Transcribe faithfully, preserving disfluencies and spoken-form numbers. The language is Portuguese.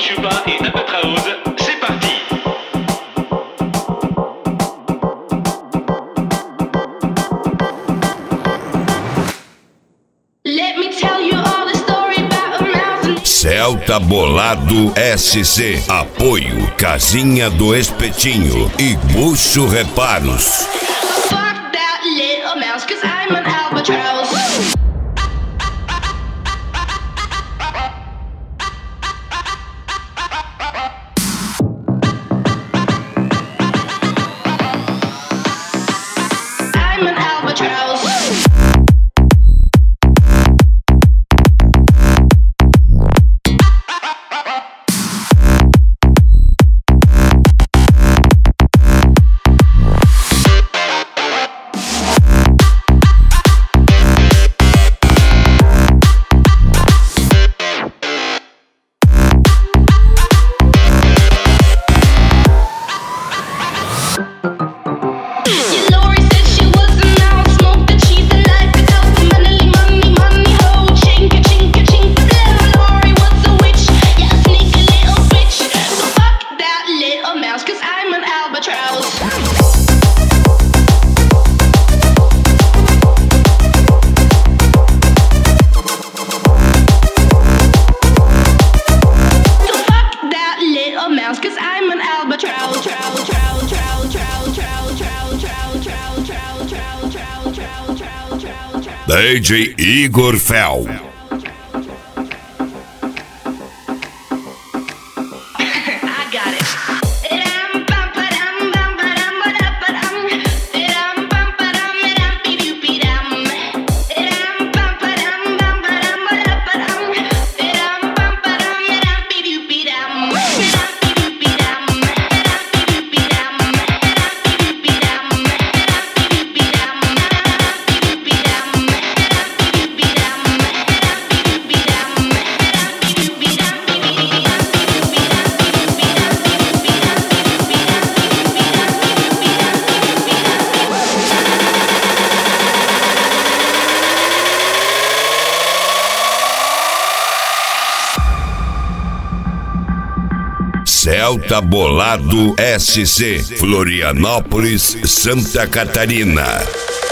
Chupa et Albatraoz, c'est parti. Let me tell you all the story about a mountain. Celta Bolado S C. Apoio Casinha do Espetinho e Bucho Reparos. Fuck that little mouse, cause I'm an albatross. I'm an albatross. D J Igor Fel. Celta Bolado S C, Florianópolis, Santa Catarina.